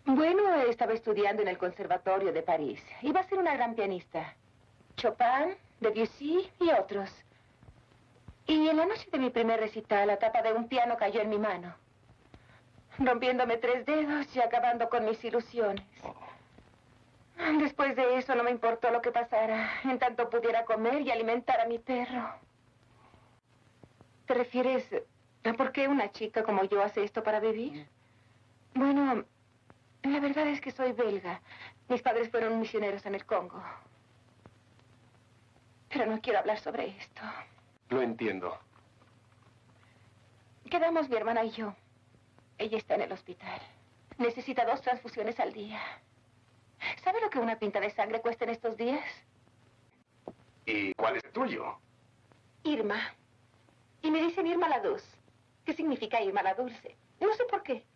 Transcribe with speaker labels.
Speaker 1: Bueno, estaba estudiando en el Conservatorio de París. Iba a ser una gran pianista. Chopin, Debussy y otros. Y en la noche de mi primer recital, la tapa de un piano cayó en mi mano, rompiéndome 3 dedos y acabando con mis ilusiones. Después de eso no me importó lo que pasara, en tanto pudiera comer y alimentar a mi perro. ¿Te refieres a por qué una chica como yo hace esto para vivir? Bueno, la verdad es que soy belga. Mis padres fueron misioneros en el Congo. Pero no quiero hablar sobre esto.
Speaker 2: Lo entiendo.
Speaker 1: Quedamos mi hermana y yo. Ella está en el hospital. Necesita 2 transfusiones al día. ¿Sabe lo que una pinta de sangre cuesta en estos días?
Speaker 2: ¿Y cuál es el tuyo?
Speaker 1: Irma. Y me dicen Irma la Dulce. ¿Qué significa Irma la Dulce? No sé por qué.